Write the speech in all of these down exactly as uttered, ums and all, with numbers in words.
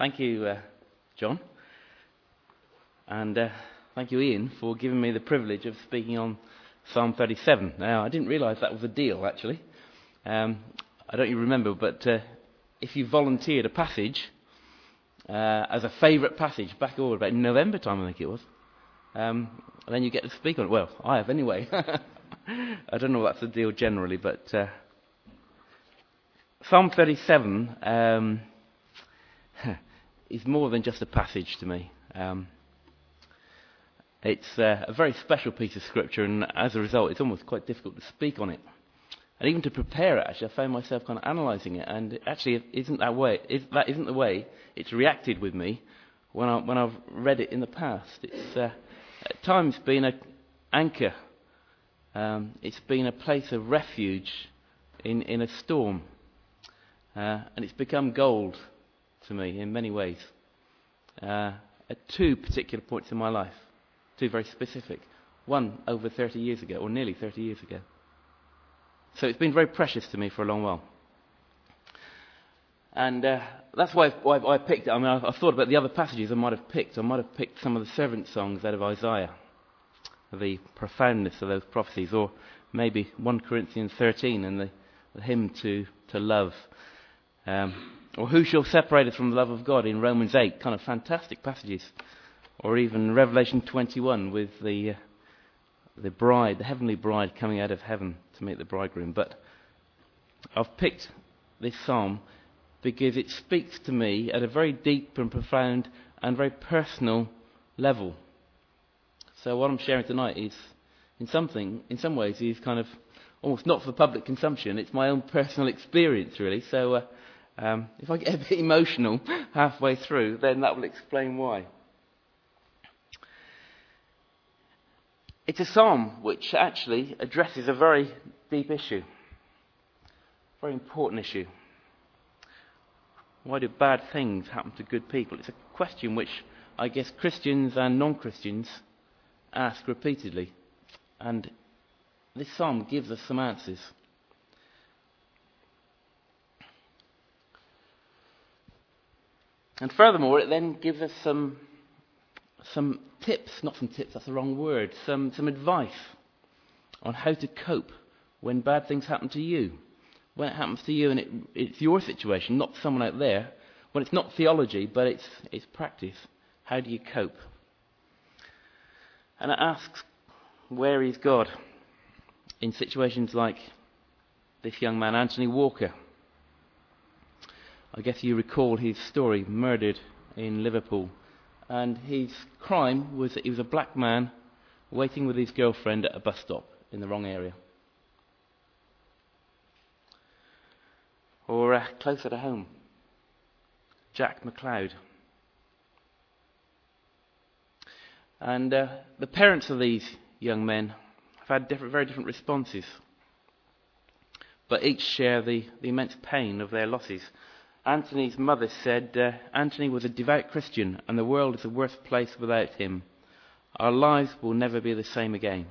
Thank you, uh, John. And uh, thank you, Ian, for giving me the privilege of speaking on Psalm thirty-seven. Now, I didn't realise that was a deal, actually. Um, I don't even remember, but uh, if you volunteered a passage uh, as a favourite passage back all about in November time, I think it was, um, then you get to speak on it. Well, I have anyway. I don't know if that's a deal generally, but uh, Psalm thirty-seven um, is more than just a passage to me. Um, it's uh, a very special piece of scripture, and as a result, it's almost quite difficult to speak on it. And even to prepare it, actually, I found myself kind of analysing it, and it actually isn't that way. Is, that isn't the way it's reacted with me when, I, when I've read it in the past. It's uh, at times been an anchor. Um, it's been a place of refuge in, in a storm. Uh, and it's become gold to me in many ways. Uh, at two particular points in my life. Two very specific. One over thirty years ago, or nearly thirty years ago. So it's been very precious to me for a long while. And uh, that's why, why I picked it. I mean, I, I thought about the other passages I might have picked. I might have picked some of the servant songs out of Isaiah. The profoundness of those prophecies. Or maybe First Corinthians thirteen and the, the hymn to, to love. Um, or who shall separate us from the love of God in Romans eight. Kind of fantastic passages. Or even Revelation twenty-one with the... Uh, the bride, the heavenly bride coming out of heaven to meet the bridegroom. But I've picked this psalm because it speaks to me at a very deep and profound and very personal level. So what I'm sharing tonight is, in something, in some ways, is kind of almost not for public consumption. It's my own personal experience, really. So uh, um, if I get a bit emotional halfway through, then that will explain why. It's a psalm which actually addresses a very deep issue, a very important issue. Why do bad things happen to good people? It's a question which I guess Christians and non-Christians ask repeatedly. And this psalm gives us some answers. And furthermore, it then gives us some some tips, not some tips, that's the wrong word, some, some advice on how to cope when bad things happen to you. When it happens to you and it, it's your situation, not someone out there. When it's not theology, but it's, it's practice. How do you cope? And it asks, where is God in situations like this young man, Anthony Walker? I guess you recall his story, murdered in Liverpool. And his crime was that he was a black man waiting with his girlfriend at a bus stop in the wrong area. Or uh, closer to home, Jack McLeod. And uh, the parents of these young men have had different, very different responses. But each share the, the immense pain of their losses. Anthony's mother said, uh, Anthony was a devout Christian and the world is a worse place without him. Our lives will never be the same again.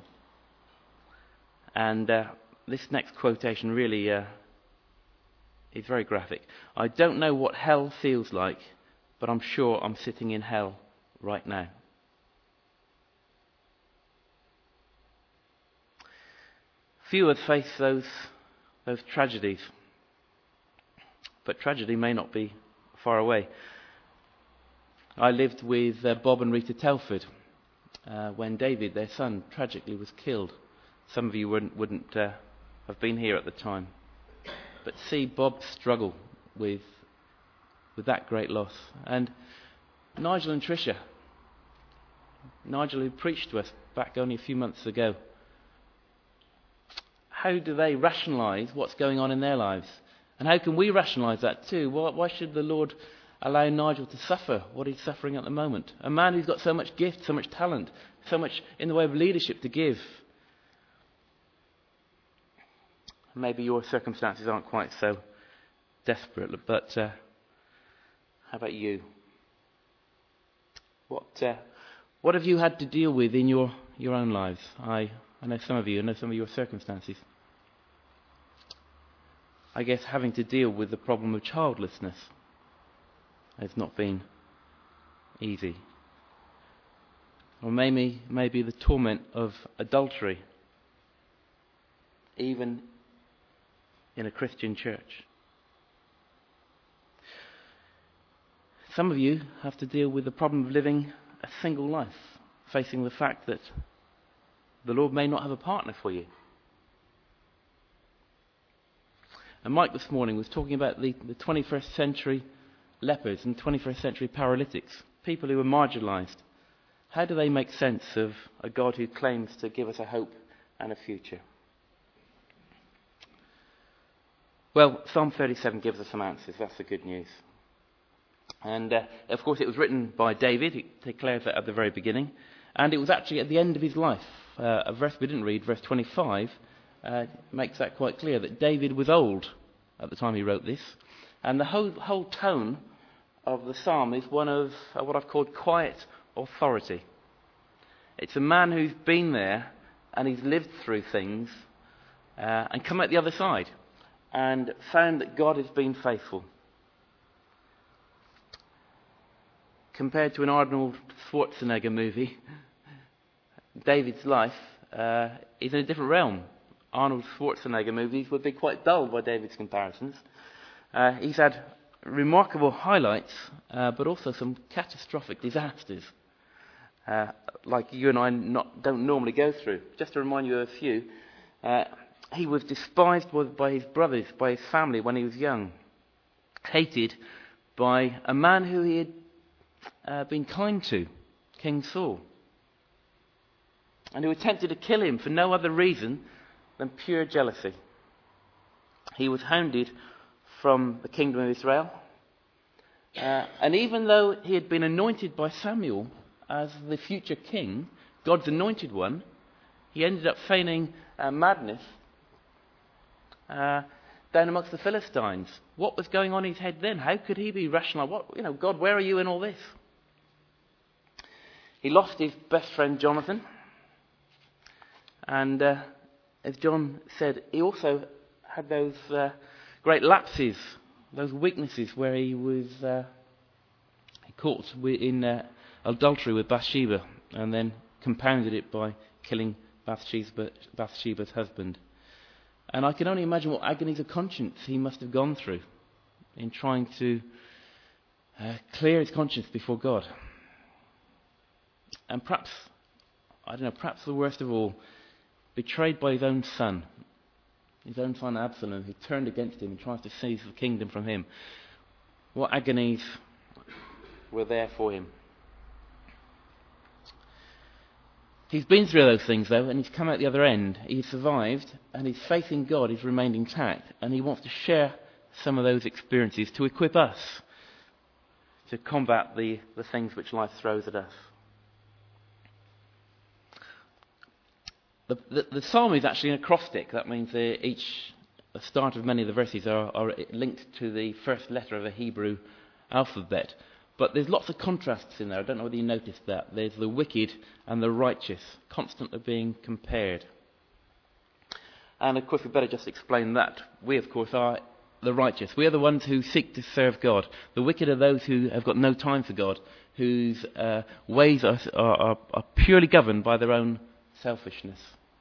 And uh, this next quotation really uh, is very graphic. I don't know what hell feels like, but I'm sure I'm sitting in hell right now. Few have faced those, those tragedies. But tragedy may not be far away. I lived with uh, Bob and Rita Telford uh, when David, their son, tragically was killed. Some of you wouldn't, wouldn't uh, have been here at the time. But see Bob struggle with, with that great loss. And Nigel and Tricia, Nigel who preached to us back only a few months ago. How do they rationalise what's going on in their lives? And how can we rationalise that too? Why, why should the Lord allow Nigel to suffer what he's suffering at the moment? A man who's got so much gift, so much talent, so much in the way of leadership to give. Maybe your circumstances aren't quite so desperate, but uh, how about you? What uh, what have you had to deal with in your, your own lives? I, I know some of you, I know some of your circumstances. I guess having to deal with the problem of childlessness. has not been easy. Or maybe, maybe the torment of adultery, even in a Christian church. Some of you have to deal with the problem of living a single life, facing the fact that the Lord may not have a partner for you. And Mike this morning was talking about the, the twenty-first century lepers and twenty-first century paralytics, people who were marginalised. How do they make sense of a God who claims to give us a hope and a future? Well, Psalm thirty-seven gives us some answers. That's the good news. And uh, of course it was written by David. He declares that at the very beginning. And it was actually at the end of his life. Uh, a verse we didn't read, verse twenty-five, uh, makes that quite clear, that David was old at the time he wrote this. And the whole, whole tone of the psalm is one of uh, what I've called quiet authority. It's a man who's been there and he's lived through things uh, and come out the other side and found that God has been faithful. Compared to an Arnold Schwarzenegger movie, David's life uh, is in a different realm. Arnold Schwarzenegger movies would be quite dull by David's comparisons. Uh, he's had remarkable highlights, uh, but also some catastrophic disasters, uh, like you and I not, don't normally go through. Just to remind you of a few, uh, he was despised by his brothers, by his family when he was young, hated by a man who he had uh, been kind to, King Saul, and who attempted to kill him for no other reason than pure jealousy. He was hounded from the kingdom of Israel, uh, and even though he had been anointed by Samuel as the future king, God's anointed one, he ended up feigning uh, madness uh, down amongst the Philistines. What was going on in his head then? How could he be rational? What, you know, God, where are you in all this? He lost his best friend Jonathan, and uh, as John said, he also had those uh, great lapses, those weaknesses where he was uh, caught in uh, adultery with Bathsheba and then compounded it by killing Bathsheba, Bathsheba's husband. And I can only imagine what agonies of conscience he must have gone through in trying to uh, clear his conscience before God. And perhaps, I don't know, perhaps the worst of all, betrayed by his own son, his own son Absalom, who turned against him and tries to seize the kingdom from him. What agonies were there for him? He's been through those things though, and he's come out the other end. He's survived, and his faith in God has remained intact, and he wants to share some of those experiences to equip us to combat the, the things which life throws at us. The, the, the psalm is actually an acrostic. That means uh, each, the start of many of the verses are, are linked to the first letter of a Hebrew alphabet. But there's lots of contrasts in there. I don't know whether you noticed that. There's the wicked and the righteous constantly being compared. And of course we better just explain that. We of course are the righteous. We are the ones who seek to serve God. The wicked are those who have got no time for God, whose uh, ways are, are, are purely governed by their own selfishness.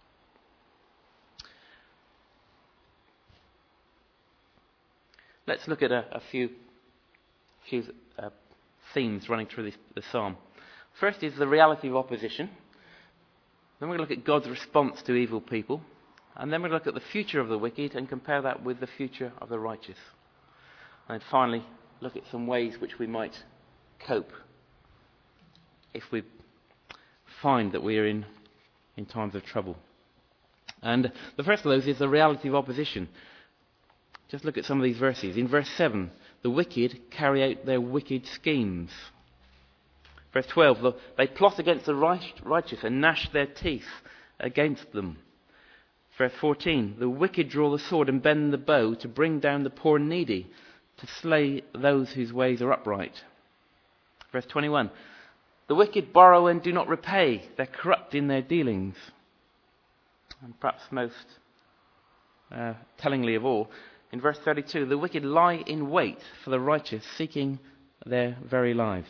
Let's look at a, a few, few uh, themes running through this, the psalm. First is the reality of opposition. Then we're going to look at God's response to evil people. And then we're going to look at the future of the wicked and compare that with the future of the righteous. And then finally, look at some ways which we might cope if we find that we are in, in times of trouble. And the first of those is the reality of opposition. Just look at some of these verses. In verse seven, the wicked carry out their wicked schemes. Verse twelve, they plot against the righteous and gnash their teeth against them. Verse fourteen, the wicked draw the sword and bend the bow to bring down the poor and needy, to slay those whose ways are upright. Verse twenty-one, the wicked borrow and do not repay, they're corrupt in their dealings. And perhaps most uh, tellingly of all, in verse thirty-two, the wicked lie in wait for the righteous, seeking their very lives.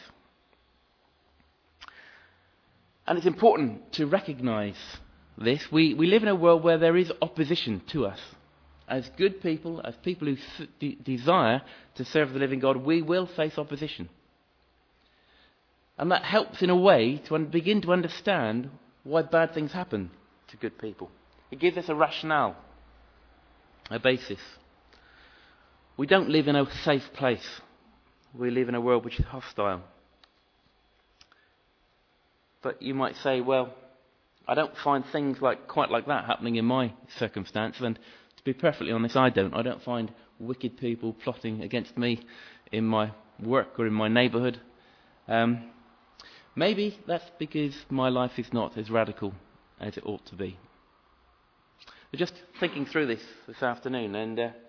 And it's important to recognise this. We, we live in a world where there is opposition to us. As good people, as people who de- desire to serve the living God, we will face opposition. And that helps in a way to un- begin to understand why bad things happen to good people. It gives us a rationale, a basis. We don't live in a safe place. We live in a world which is hostile. But you might say, well, I don't find things like quite like that happening in my circumstance. And to be perfectly honest, I don't. I don't find wicked people plotting against me in my work or in my neighbourhood. Um, maybe that's because my life is not as radical as it ought to be. But just thinking through this this afternoon, and uh,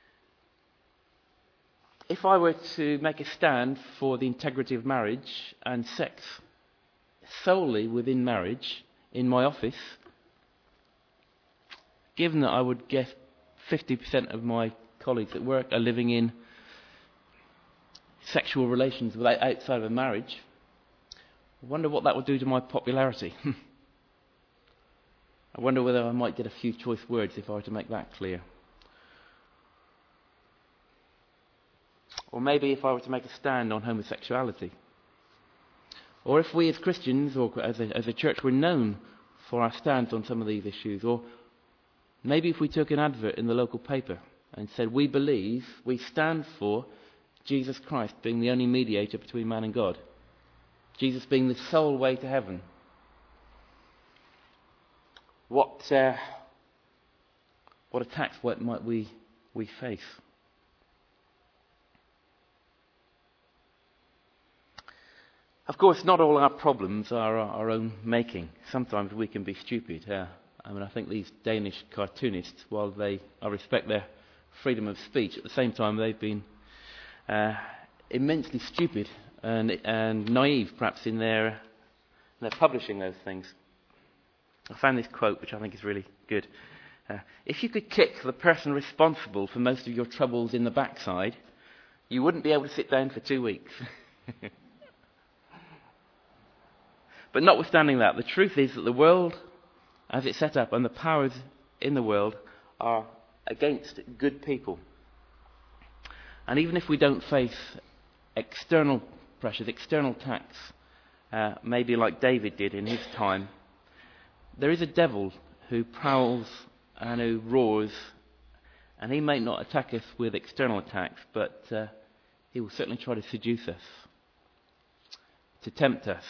if I were to make a stand for the integrity of marriage and sex solely within marriage in my office, given that I would guess fifty percent of my colleagues at work are living in sexual relations without, outside of a marriage, I wonder what that would do to my popularity. I wonder whether I might get a few choice words if I were to make that clear. Or maybe if I were to make a stand on homosexuality. Or if we as Christians, or as a, as a church, were known for our stance on some of these issues. Or maybe if we took an advert in the local paper and said, we believe, we stand for Jesus Christ being the only mediator between man and God. Jesus being the sole way to heaven. What uh, what attacks what might we, we face? Of course, not all our problems are our, our own making. Sometimes we can be stupid. Uh, I mean, I think these Danish cartoonists, while they, I respect their freedom of speech, at the same time they've been uh, immensely stupid and, and naive, perhaps, in their, in their publishing those things. I found this quote, which I think is really good. Uh, if you could kick the person responsible for most of your troubles in the backside, you wouldn't be able to sit down for two weeks. But notwithstanding that, the truth is that the world, as it's set up, and the powers in the world are against good people. And even if we don't face external pressures, external attacks, uh, maybe like David did in his time, there is a devil who prowls and who roars, and he may not attack us with external attacks, but uh, he will certainly try to seduce us, to tempt us,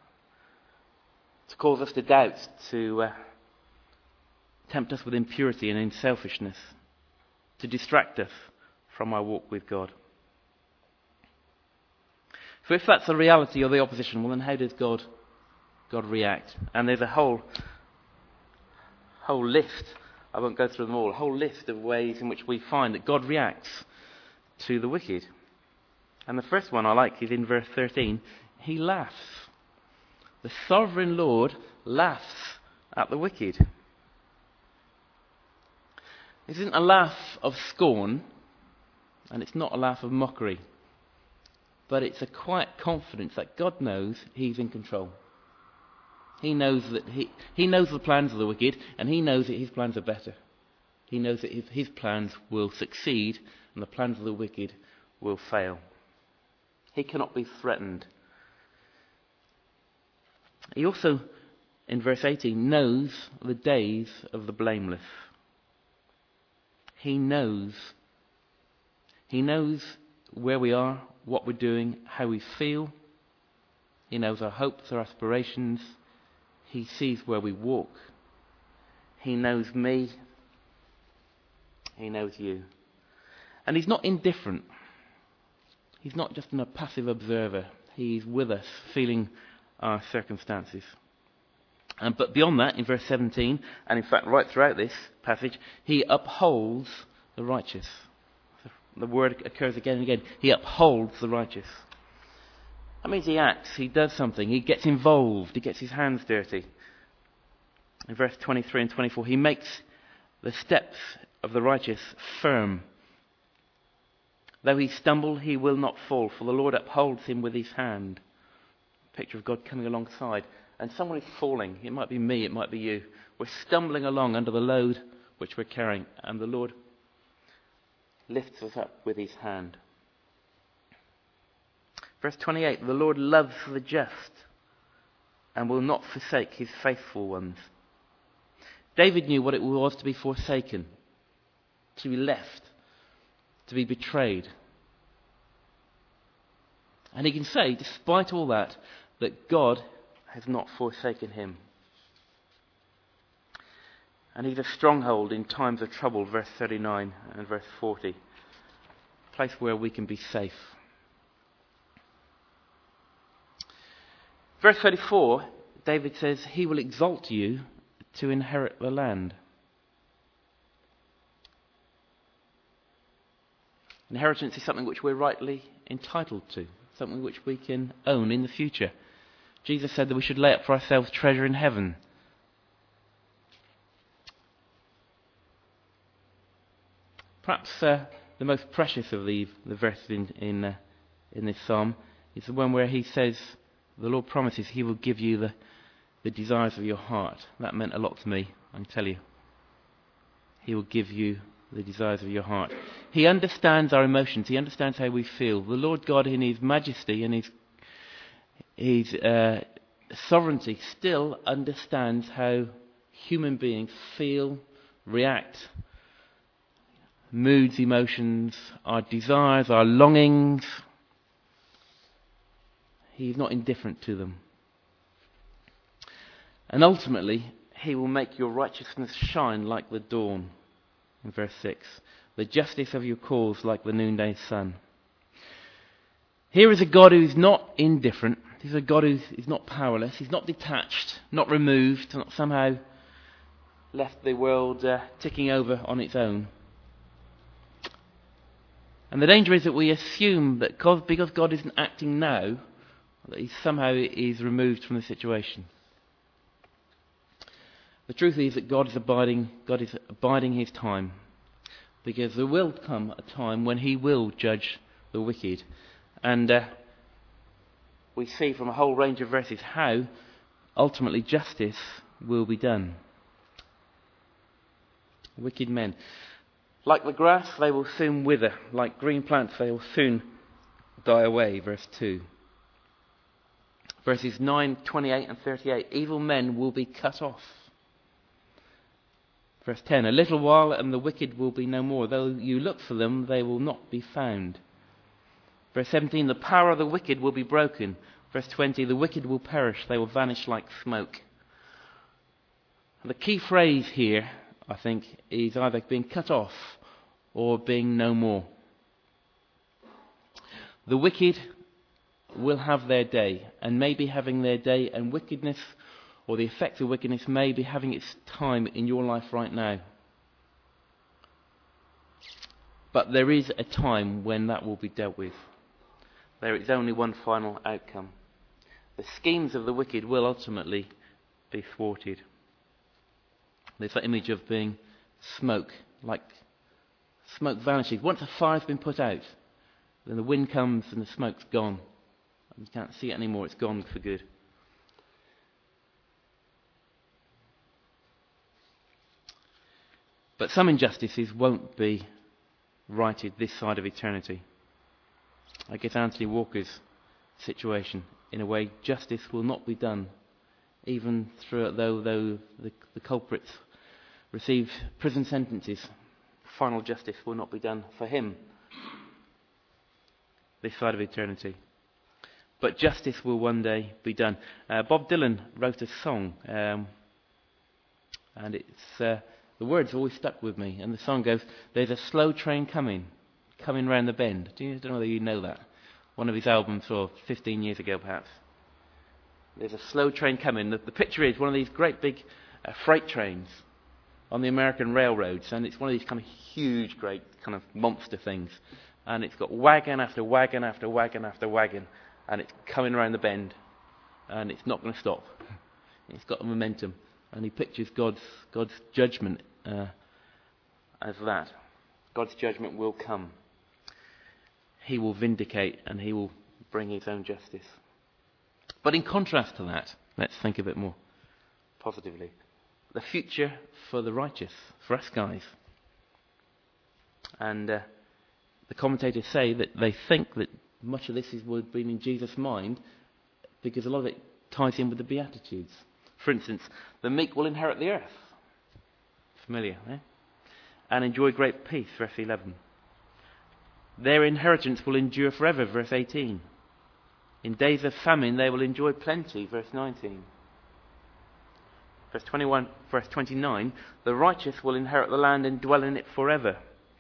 to cause us to doubt, to uh, tempt us with impurity and in selfishness, to distract us from our walk with God. So if that's the reality of the opposition, well then how does God God react? And there's a whole whole list, I won't go through them all, a whole list of ways in which we find that God reacts to the wicked. And the first one I like is in verse thirteen. He laughs. The sovereign Lord laughs at the wicked. This isn't a laugh of scorn, and it's not a laugh of mockery, but it's a quiet confidence that God knows He's in control. He knows that he, he knows the plans of the wicked, and He knows that His plans are better. He knows that his, his plans will succeed, and the plans of the wicked will fail. He cannot be threatened. He also, in verse eighteen, knows the days of the blameless. He knows. He knows where we are, what we're doing, how we feel. He knows our hopes, our aspirations. He sees where we walk. He knows me. He knows you. And He's not indifferent. He's not just a passive observer. He's with us, feeling our circumstances. Um, but beyond that, in verse seventeen, and in fact right throughout this passage, He upholds the righteous. The word occurs again and again. He upholds the righteous. That means He acts, He does something, He gets involved, He gets His hands dirty. In verse twenty-three and twenty-four, He makes the steps of the righteous firm. Though he stumble, he will not fall, for the Lord upholds him with his hand. Picture of God coming alongside. And someone is falling. It might be me, it might be you. We're stumbling along under the load which we're carrying, and the Lord lifts us up with his hand. Verse twenty-eight, the Lord loves the just and will not forsake his faithful ones. David knew what it was to be forsaken, to be left, to be betrayed. And he can say, despite all that, that God has not forsaken him. And he's a stronghold in times of trouble, verse thirty-nine and verse forty. A place where we can be safe. Verse thirty-four, David says, he will exalt you to inherit the land. Inheritance is something which we're rightly entitled to, something which we can own in the future. Jesus said that we should lay up for ourselves treasure in heaven. Perhaps uh, the most precious of the, the verses in, in, uh, in this psalm is the one where he says, the Lord promises he will give you the, the desires of your heart. That meant a lot to me, I can tell you. He will give you the desires of your heart. He understands our emotions. He understands how we feel. The Lord God in his majesty and his, his uh, sovereignty still understands how human beings feel, react, moods, emotions, our desires, our longings. He's not indifferent to them. And ultimately, he will make your righteousness shine like the dawn. In verse six, the justice of your cause like the noonday sun. Here is a God who is not indifferent. He's a God who is not powerless. He's not detached, not removed, not somehow left the world uh, ticking over on its own. And the danger is that we assume that God, because God isn't acting now, that he somehow is removed from the situation. The truth is that God is abiding, God is abiding his time, because there will come a time when he will judge the wicked. And uh, we see from a whole range of verses how ultimately justice will be done. Wicked men. Like the grass, they will soon wither. Like green plants, they will soon die away. Verse two. Verses nine, twenty-eight and thirty-eight. Evil men will be cut off. Verse ten. A little while and the wicked will be no more. Though you look for them, they will not be found. Verse seventeen. The power of the wicked will be broken. Verse twenty. The wicked will perish. They will vanish like smoke. And the key phrase here, I think, is either being cut off or being no more. The wicked will have their day, and may be having their day, and wickedness, or the effects of wickedness, may be having its time in your life right now. But there is a time when that will be dealt with. There is only one final outcome. The schemes of the wicked will ultimately be thwarted. There's that image of being smoke, like smoke vanishes. Once a fire's been put out, then the wind comes and the smoke's gone. You can't see it anymore, it's gone for good. But some injustices won't be righted this side of eternity. I guess Anthony Walker's situation, in a way, justice will not be done, even through, though, though the, the culprits receive prison sentences. Final justice will not be done for him this side of eternity. But justice will one day be done. Uh, Bob Dylan wrote a song, um, and it's uh, the words always stuck with me. And the song goes, "There's a slow train coming, coming round the bend." Do you, I don't know whether you know that. One of his albums, or fifteen years ago perhaps. There's a slow train coming. The, the picture is one of these great big uh, freight trains on the American railroads, and it's one of these kind of huge, great kind of monster things. And it's got wagon after wagon after wagon after wagon. And it's coming around the bend, and it's not going to stop. It's got a momentum, and he pictures God's God's judgment uh, as that. God's judgment will come. he will vindicate and he will bring his own justice. But in contrast to that, let's think a bit more positively. The future for the righteous, for us guys. And uh, the commentators say that they think that much of this is would have been in Jesus' mind because a lot of it ties in with the Beatitudes. For instance, the meek will inherit the earth. Familiar, eh? And enjoy great peace, verse eleven. Their inheritance will endure forever, verse eighteen. In days of famine they will enjoy plenty, verse nineteen. Verse twenty-one, verse twenty-nine, the righteous will inherit the land and dwell in it forever.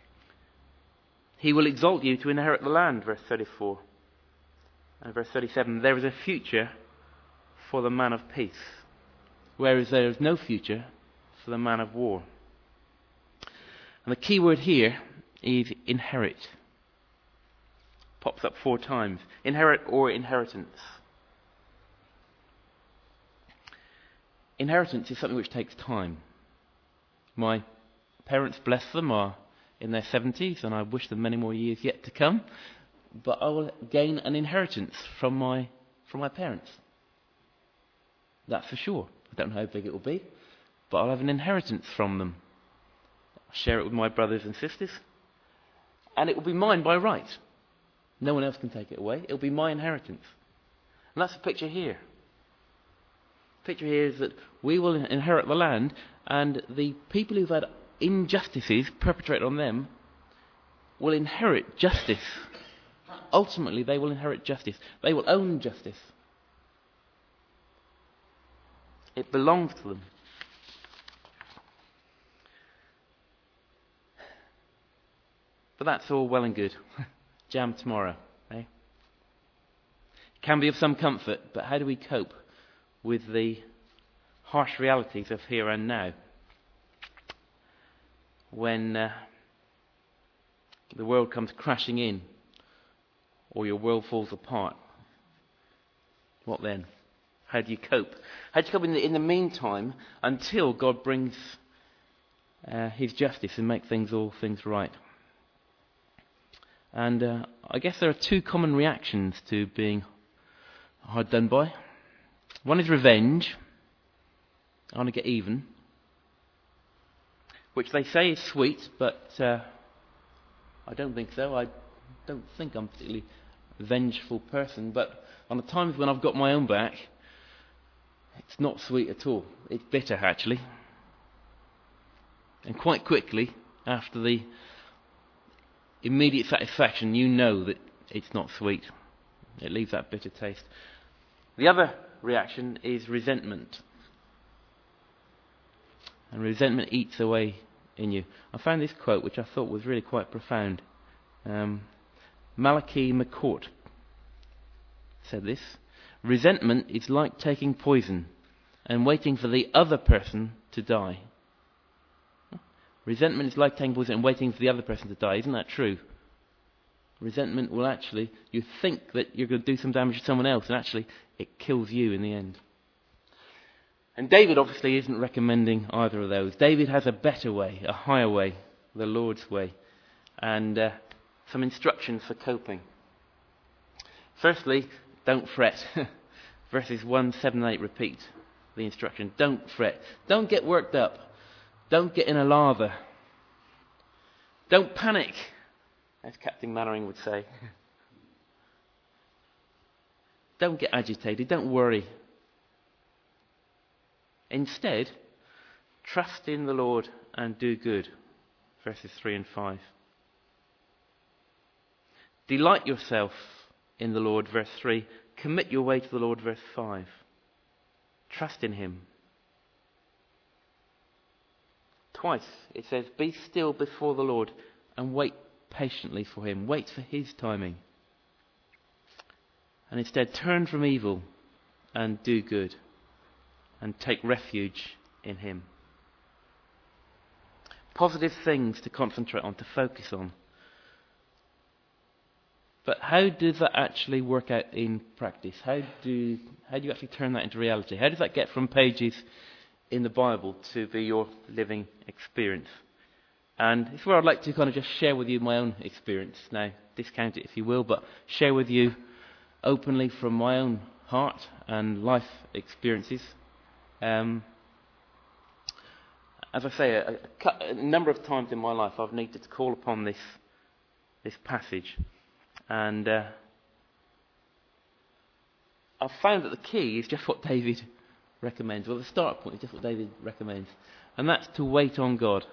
He will exalt you to inherit the land, verse thirty-four. And verse thirty-seven, there is a future for the man of peace, whereas there is no future for the man of war. And the key word here is inherit. Pops up four times. Inherit or inheritance. Inheritance is something which takes time. My parents, bless them, are in their seventies, and I wish them many more years yet to come. But I will gain an inheritance from my from my parents. That's for sure. I don't know how big it will be, but I'll have an inheritance from them. I'll share it with my brothers and sisters, and it will be mine by right. No one else can take it away. It'll be my inheritance. And that's the picture here. The picture here is that we will inherit the land, and the people who've had injustices perpetrated on them will inherit justice. Ultimately, they will inherit justice. They will own justice. It belongs to them. But that's all well and good. Jam tomorrow, eh? It can be of some comfort, but how do we cope with the harsh realities of here and now? When uh, the world comes crashing in, or your world falls apart, what then? How do you cope? How do you cope in the, in the meantime until God brings uh, His justice and make things all things right? And uh, I guess there are two common reactions to being hard done by. One is revenge. I want to get even. Which they say is sweet, but uh, I don't think so. I don't think I'm a particularly vengeful person. But on the times when I've got my own back, it's not sweet at all. It's bitter, actually. And quite quickly, after the immediate satisfaction, you know that it's not sweet. It leaves that bitter taste. The other reaction is resentment. And resentment eats away in you. I found this quote, which I thought was really quite profound. Um, Malachi McCourt said this: resentment is like taking poison and waiting for the other person to die. Resentment is like taking poison and waiting for the other person to die. Isn't that true? Resentment will actually, you think that you're going to do some damage to someone else, and actually it kills you in the end. And David obviously isn't recommending either of those. David has a better way, a higher way, the Lord's way, and uh, some instructions for coping. Firstly, don't fret. Verses one, seven, and eight repeat the instruction. Don't fret. Don't get worked up. Don't get in a lather. Don't panic, as Captain Mannering would say. Don't get agitated. Don't worry. Instead, trust in the Lord and do good. Verses three and five. Delight yourself in the Lord. Verse three. Commit your way to the Lord. Verse five. Trust in Him. Twice it says, be still before the Lord and wait patiently for Him. Wait for His timing. And instead turn from evil and do good and take refuge in Him. Positive things to concentrate on, to focus on. But how does that actually work out in practice? How do how do you actually turn that into reality? How does that get from pages in the Bible to be your living experience? And it's where I'd like to kind of just share with you my own experience. Now, discount it if you will, but share with you openly from my own heart and life experiences. Um, as I say, a, a, a number of times in my life I've needed to call upon this this passage, and uh, I've found that the key is just what David recommends. Well, the start point is just what David recommends, and that's to wait on God.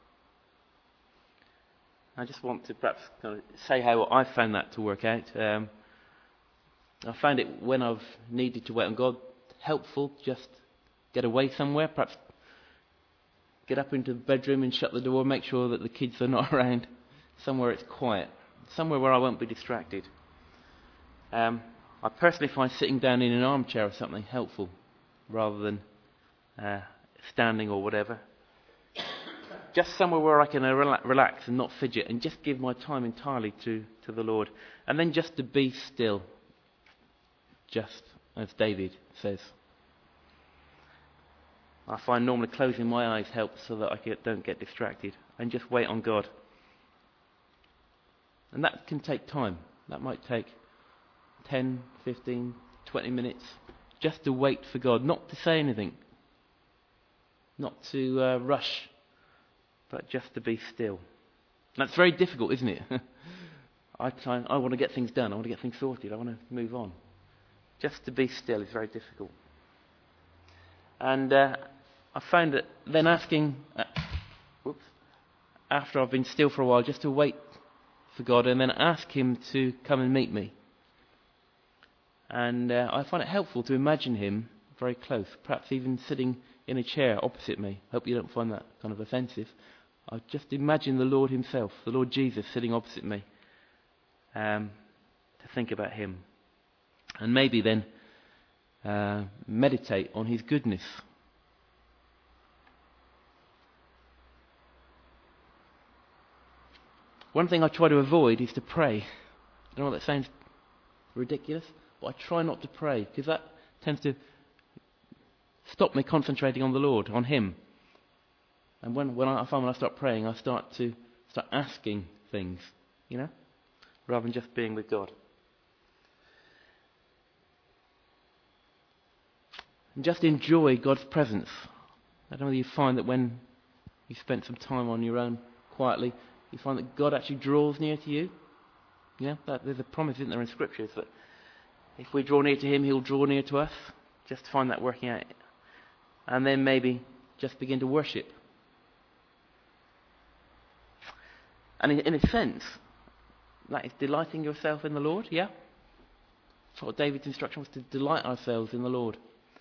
I just want to perhaps kind of say how I found that to work out. Um, I found it when I've needed to wait on God helpful just get away somewhere, perhaps get up into the bedroom and shut the door, make sure that the kids are not around, somewhere it's quiet, somewhere where I won't be distracted. Um, I personally find sitting down in an armchair or something helpful rather than uh, standing or whatever. Just somewhere where I can uh, rela- relax and not fidget and just give my time entirely to, to the Lord. And then just to be still, just as David says. I find normally closing my eyes helps so that I get, don't get distracted and just wait on God. And that can take time. That might take ten, fifteen, twenty minutes just to wait for God, not to say anything, not to uh, rush, but just to be still. That's very difficult, isn't it? I try, I want to get things done. I want to get things sorted. I want to move on. Just to be still is very difficult. And uh, I found that then asking, uh, whoops, after I've been still for a while, just to wait for God and then ask Him to come and meet me. And uh, I find it helpful to imagine Him very close, perhaps even sitting in a chair opposite me. Hope you don't find that kind of offensive. I just imagine the Lord Himself, the Lord Jesus, sitting opposite me, um, to think about Him. And maybe then uh, meditate on His goodness. One thing I try to avoid is to pray. I don't know, that sounds ridiculous, but I try not to pray because that tends to stop me concentrating on the Lord, on Him. And when, when I, I find when I start praying, I start to start asking things, you know, rather than just being with God. And just enjoy God's presence. I don't know whether you find that when you spend some time on your own quietly, you find that God actually draws near to you. You know, that, there's a promise, isn't there, in Scriptures that if we draw near to Him, He'll draw near to us. Just find that working out. And then maybe just begin to worship. And in, in a sense, that is delighting yourself in the Lord, yeah? That's what David's instruction was, to delight ourselves in the Lord.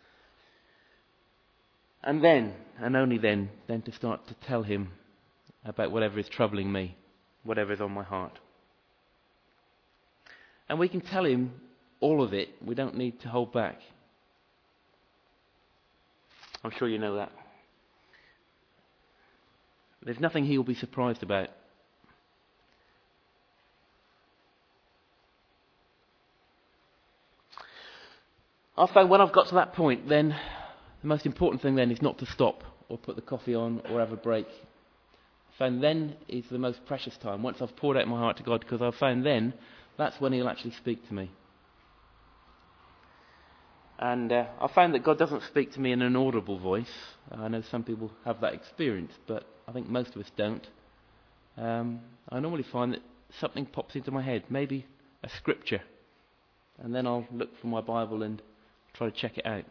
And then, and only then, then to start to tell Him about whatever is troubling me, whatever is on my heart. And we can tell Him all of it. We don't need to hold back. I'm sure you know that. There's nothing He will be surprised about. I found when I've got to that point, then the most important thing then is not to stop or put the coffee on or have a break. I found then is the most precious time, once I've poured out my heart to God, because I've found then that's when He'll actually speak to me. And uh, I found that God doesn't speak to me in an audible voice. I know some people have that experience, but I think most of us don't. Um, I normally find that something pops into my head, maybe a scripture, and then I'll look for my Bible and try to check it out.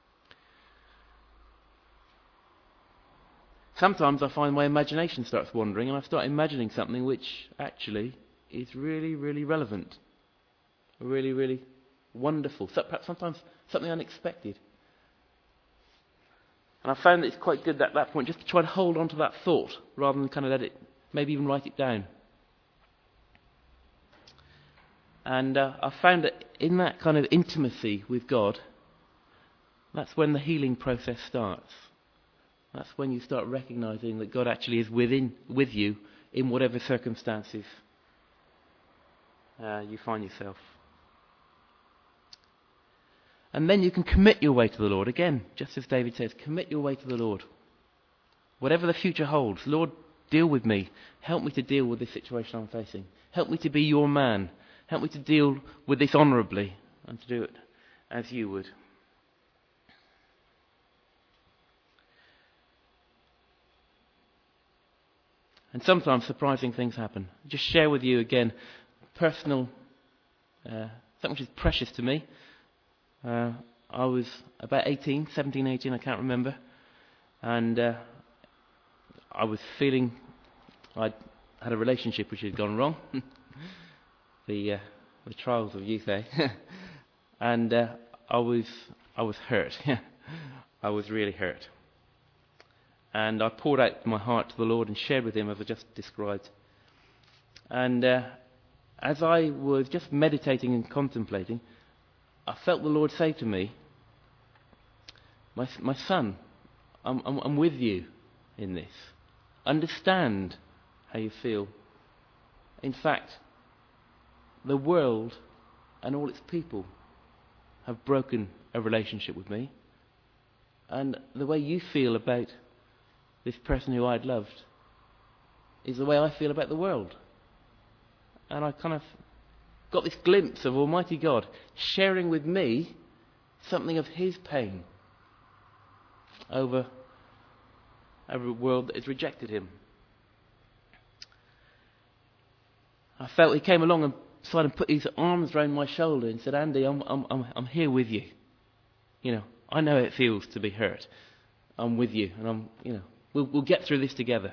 Sometimes I find my imagination starts wandering and I start imagining something which actually is really, really relevant. Really, really wonderful. So perhaps sometimes something unexpected. And I found that it's quite good at that point just to try to hold on to that thought rather than kind of let it, maybe even write it down. And uh, I found that in that kind of intimacy with God, that's when the healing process starts. That's when you start recognizing that God actually is within, with you in whatever circumstances uh, you find yourself. And then you can commit your way to the Lord. Again, just as David says, commit your way to the Lord. Whatever the future holds, Lord, deal with me. Help me to deal with this situation I'm facing. Help me to be your man. Help me to deal with this honourably and to do it as you would. And sometimes surprising things happen. Just share with you again personal, uh, something which is precious to me. Uh, I was about eighteen, seventeen, eighteen, I can't remember. And uh, I was feeling I'd had a relationship which had gone wrong. the uh, the trials of youth, eh? and uh, I was I was hurt. I was really hurt. And I poured out my heart to the Lord and shared with Him as I just described. And uh, as I was just meditating and contemplating, I felt the Lord say to me, My, my son, I'm, I'm, I'm with you in this. Understand how you feel. In fact, the world and all its people have broken a relationship with me. And the way you feel about this person who I'd loved is the way I feel about the world. And I kind of got this glimpse of Almighty God sharing with me something of His pain over a world that has rejected Him. I felt He came along and side and put His arms around my shoulder and said, Andy, I'm, I'm, I'm, I'm here with you. You know, I know how it feels to be hurt. I'm with you, and I'm, you know, we'll, we'll get through this together.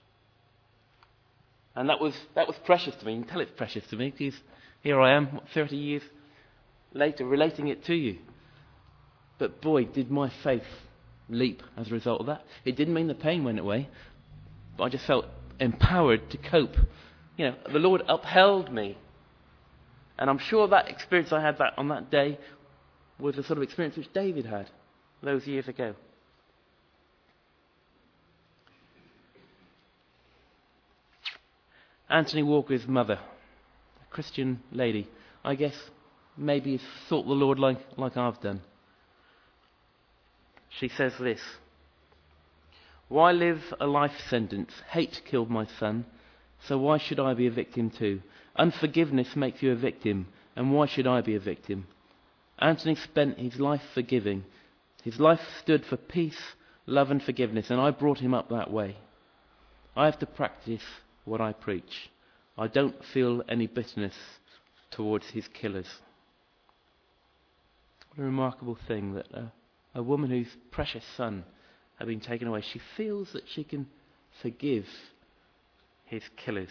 And that was that was precious to me. You can tell it's precious to me because here I am, what, thirty years later, relating it to you. But boy, did my faith leap as a result of that. It didn't mean the pain went away, but I just felt empowered to cope. You know, the Lord upheld me. And I'm sure that experience I had that on that day was the sort of experience which David had those years ago. Anthony Walker's mother, a Christian lady, I guess maybe sought the Lord like, like I've done. She says this: Why live a life sentence? Hate killed my son, so why should I be a victim too? Unforgiveness makes you a victim, and why should I be a victim? Anthony spent his life forgiving. His life stood for peace, love and forgiveness, and I brought him up that way. I have to practice what I preach. I don't feel any bitterness towards his killers. What a remarkable thing that uh, a woman whose precious son had been taken away, she feels that she can forgive his killers.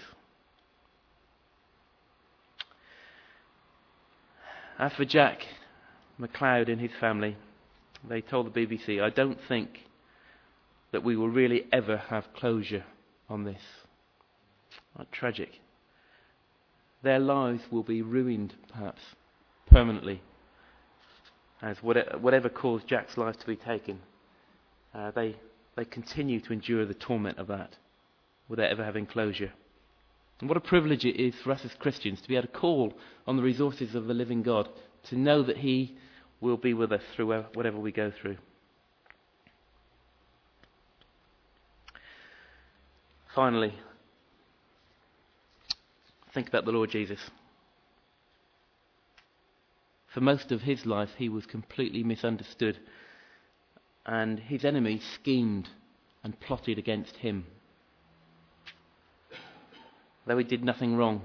As for Jack McLeod and his family, they told the B B C, I don't think that we will really ever have closure on this. How tragic. Their lives will be ruined, perhaps, permanently, as whatever caused Jack's life to be taken, uh, they, they continue to endure the torment of that without ever having closure. And what a privilege it is for us as Christians to be able to call on the resources of the living God, to know that He will be with us through whatever we go through. Finally, think about the Lord Jesus. For most of His life, He was completely misunderstood, and His enemies schemed and plotted against Him, though He did nothing wrong.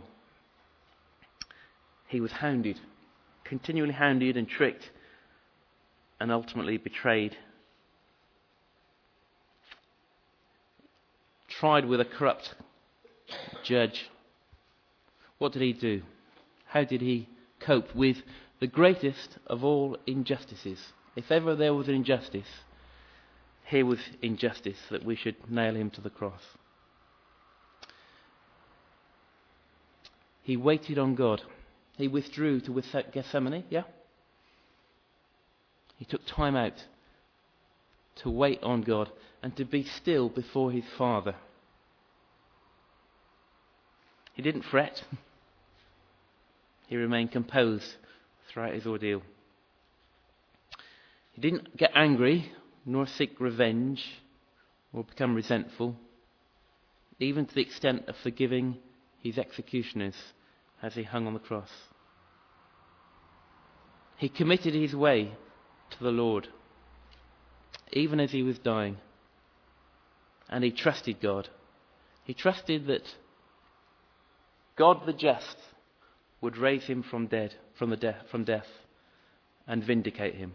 He was hounded, continually hounded and tricked, and ultimately betrayed. Tried with a corrupt judge. What did He do? How did He cope with the greatest of all injustices? If ever there was an injustice, here was injustice, that we should nail Him to the cross. He waited on God. He withdrew to Gethsemane, yeah? He took time out to wait on God and to be still before His Father. He didn't fret. He remained composed throughout His ordeal. He didn't get angry, nor seek revenge, or become resentful. even to the extent of forgiving his executioners as he hung on the cross. He committed his way to the Lord, even as he was dying. And he trusted God. He trusted that God the just would raise him from dead, from the de- from death, and vindicate him.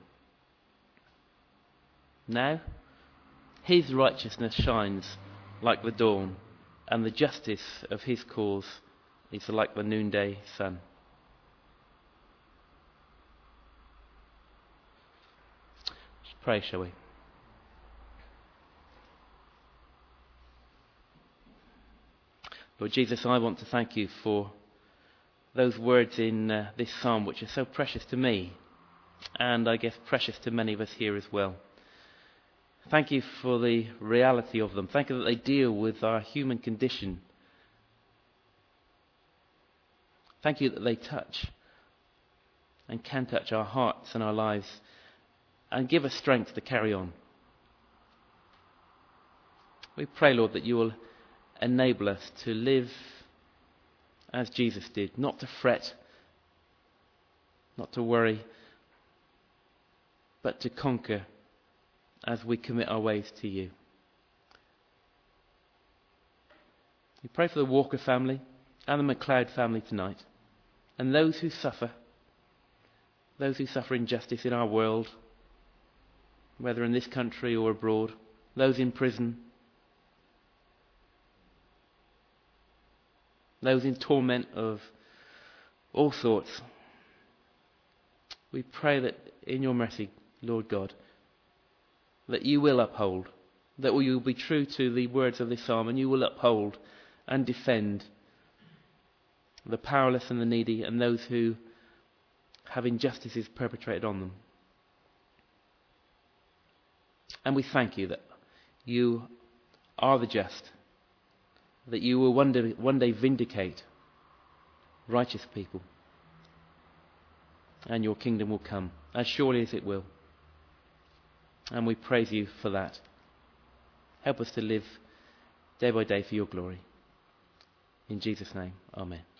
Now, his righteousness shines like the dawn, and the justice of his cause is like the noonday sun. Let's pray, shall we? Lord Jesus, I want to thank you for those words in uh, this psalm which are so precious to me, and I guess precious to many of us here as well. Thank you for the reality of them. Thank you that they deal with our human condition. Thank you that they touch and can touch our hearts and our lives and give us strength to carry on. We pray, Lord, that you will enable us to live as Jesus did, not to fret, not to worry, but to conquer as we commit our ways to you. We pray for the Walker family and the MacLeod family tonight, and those who suffer, those who suffer injustice in our world, whether in this country or abroad, those in prison, those in torment of all sorts. We pray that in your mercy, Lord God, that you will uphold, that you will be true to the words of this psalm, and you will uphold and defend the powerless and the needy and those who have injustices perpetrated on them. And we thank you that you are the just, that you will one day, one day vindicate righteous people, and your kingdom will come, as surely as it will. And we praise you for that. Help us to live day by day for your glory. In Jesus' name, amen.